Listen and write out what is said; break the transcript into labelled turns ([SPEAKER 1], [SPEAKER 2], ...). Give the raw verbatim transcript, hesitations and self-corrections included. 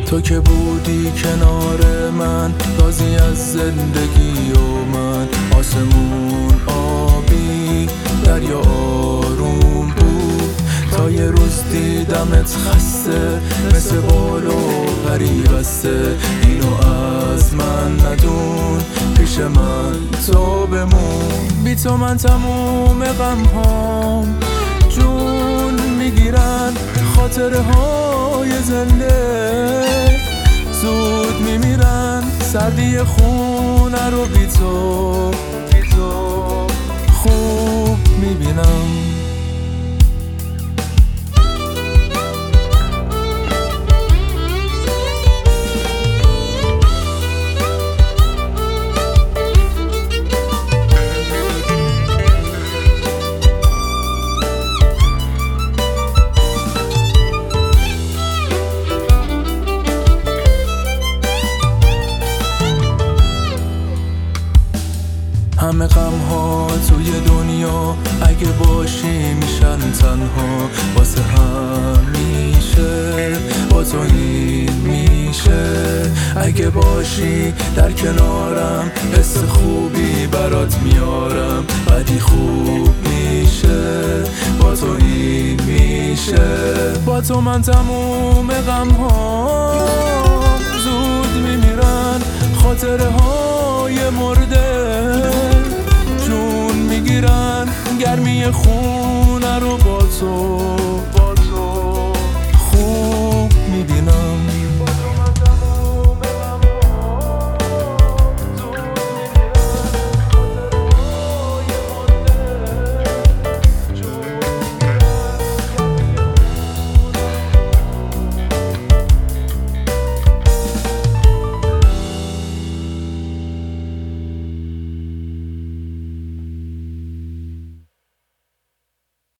[SPEAKER 1] تو که بودی کنار من، راضی از زندگی و من. آسمون آبی، دریا آروم بود. تا یه روز دیدمت خسته، مثل بال و پری بسته. اینو از من ندون، پیش من تو بمون. بی تو من تموم غم هام جون میگیرن. خاطره های زنده زود میمیرن. سردی خونه رو بی تو خوب میبینم. همه غم ها توی دنیا اگه باشی میشن تنها. واسه همیشه با تو این میشه. اگه باشی در کنارم، حس خوبی برات میارم. بعدی خوب میشه، با تو این میشه. با تو من تموم غم ها زود میمیرن. خاطره های مرده جون میگیرن. گرمی خونه رو